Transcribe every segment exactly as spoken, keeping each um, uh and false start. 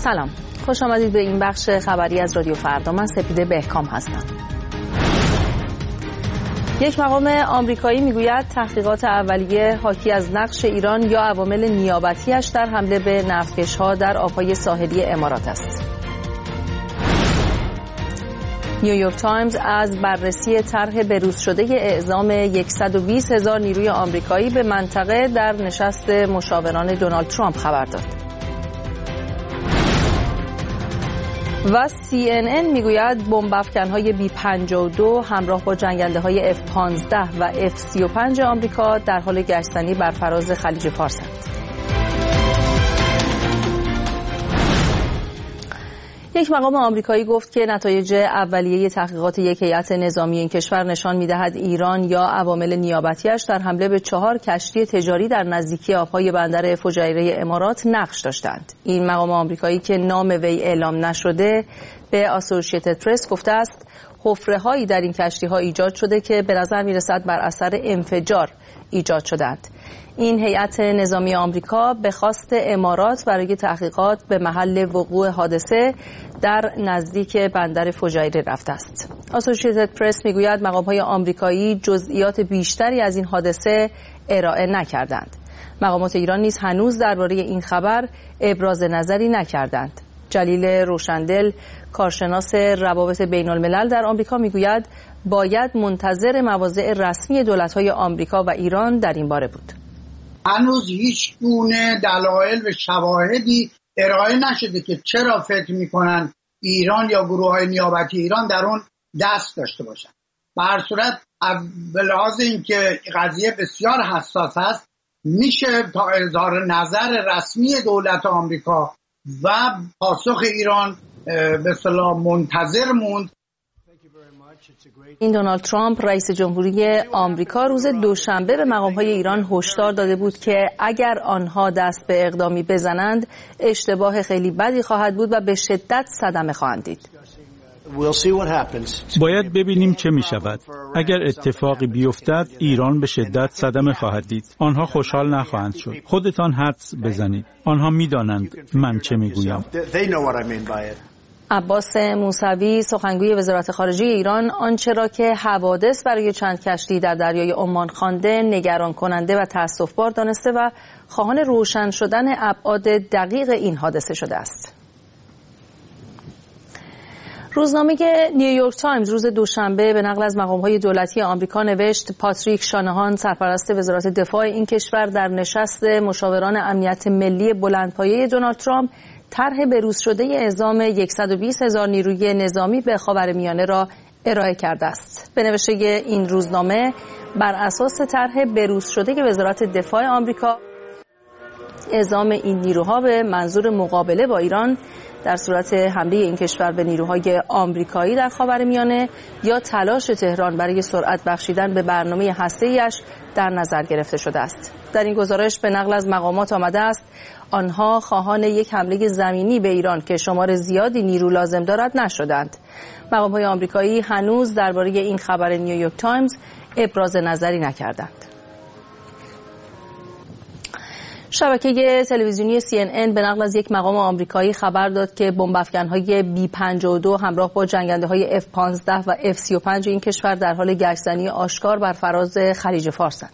سلام، خوش آمدید به این بخش خبری از رادیو فردا. من سپیده بهکام هستم. یک مقام آمریکایی میگوید تحقیقات اولیه حاکی از نقش ایران یا عوامل نیابتیش در حمله به نفتکش‌ها در آب‌های ساحلی امارات است. نیویورک تایمز از بررسی طرح بروز شده اعزام صد و بیست هزار نیروی آمریکایی به منطقه در نشست مشاوران دونالد ترامپ خبر داد. و سی ان ان میگوید بمب افکن‌های بی پنجاه و دو همراه با جنگنده‌های اف پانزده و اف سی و پنج آمریکا در حال گشتنی بر فراز خلیج فارسند. یک مقام آمریکایی گفت که نتایج اولیه تحقیقات یک هیئت نظامی این کشور نشان می‌دهد ایران یا عوامل نیابتیش در حمله به چهار کشتی تجاری در نزدیکی آب‌های بندر فجایره امارات نقش داشتند. این مقام آمریکایی که نام وی اعلام نشده به اسوسییتد پرس گفته است حفره‌هایی در این کشتی‌ها ایجاد شده که به نظر می‌رسد بر اثر انفجار ایجاد شدند. این هیئت نظامی آمریکا به خواست امارات برای تحقیقات به محل وقوع حادثه در نزدیک بندر فجایره رفته است. اسوسییتد پرس میگوید مقام‌های آمریکایی جزئیات بیشتری از این حادثه ارائه نکردند. مقامات ایران نیز هنوز درباره این خبر ابراز نظری نکردند. جلیل روشندل، کارشناس روابط بین الملل در آمریکا میگوید باید منتظر مواضع رسمی دولت‌های آمریکا و ایران در این باره بود. هنوز هیچ گونه دلایل و شواهدی ارائه نشده که چرا فکر میکنن ایران یا گروه‌های نیابتی ایران در اون دست داشته باشن. به هر صورت به لحاظ اینکه قضیه بسیار حساس است میشه تا اظهار نظر رسمی دولت آمریکا و پاسخ ایران به اصطلاح منتظر موند. این دونالد ترامپ رئیس جمهوری آمریکا روز دوشنبه به مقام‌های ایران هشدار داده بود که اگر آنها دست به اقدامی بزنند اشتباه خیلی بدی خواهد بود و به شدت صدمه خواهند دید. باید ببینیم چه می شود. اگر اتفاقی بیفتد ایران به شدت صدمه خواهد دید. آنها خوشحال نخواهند شد. خودتان حدس بزنید. آنها می دانند من چه می گویم. عباس موسوی سخنگوی وزارت خارجه ایران آنچه را که حوادث برای چند کشتی در دریای عمان خوانده نگران کننده و تأسف‌بار دانسته و خواهان روشن شدن ابعاد دقیق این حادثه شده است. روزنامه نیویورک تایمز روز دوشنبه به نقل از مقام‌های دولتی آمریکا نوشت پاتریک شانهان سرپرست وزارت دفاع این کشور در نشست مشاوران امنیت ملی بلندپایه دونالد ترامپ طرح بروز شده اعزام صد و بیست هزار نیروی نظامی به خاورمیانه را ارائه کرده است. به نوشته این روزنامه بر اساس طرح بروز شده وزارت دفاع آمریکا اعزام این نیروها به منظور مقابله با ایران در صورت حمله این کشور به نیروهای آمریکایی در خاورمیانه یا تلاش تهران برای سرعت بخشیدن به برنامه هسته‌ایش در نظر گرفته شده است. در این گزارش به نقل از مقامات آمده است آنها خواهان یک حمله زمینی به ایران که شمار زیادی نیرو لازم دارد نشدند. مقام‌های آمریکایی هنوز درباره این خبر نیویورک تایمز ابراز نظری نکردند. شبکه تلویزیونی سی ان ان به نقل از یک مقام آمریکایی خبر داد که بمب افکن‌های بی پنجاه و دو همراه با جنگنده‌های اف پانزده و اف سی و پنج این کشور در حال گشتنی آشکار بر فراز خلیج فارسند.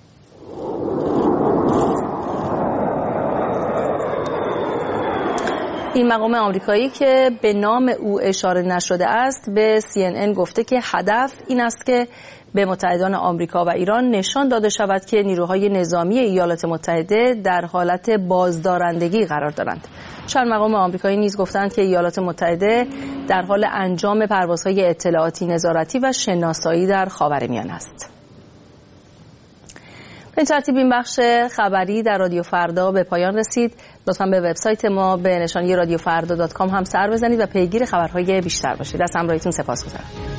این مقام آمریکایی که به نام او اشاره نشده است به سی ان ان گفته که هدف این است که به متحدان آمریکا و ایران نشان داده شود که نیروهای نظامی ایالات متحده در حالت بازدارندگی قرار دارند. چند مقام آمریکایی نیز گفتند که ایالات متحده در حال انجام پروازهای اطلاعاتی نظارتی و شناسایی در خاورمیانه است. به این ترتیب این بخش خبری در رادیو فردا به پایان رسید. لطفاً به وبسایت ما به نشانی رادیو فردا دات کام هم سر بزنید و پیگیر خبرهای بیشتر باشید. از همراهیتون سپاسگزارم.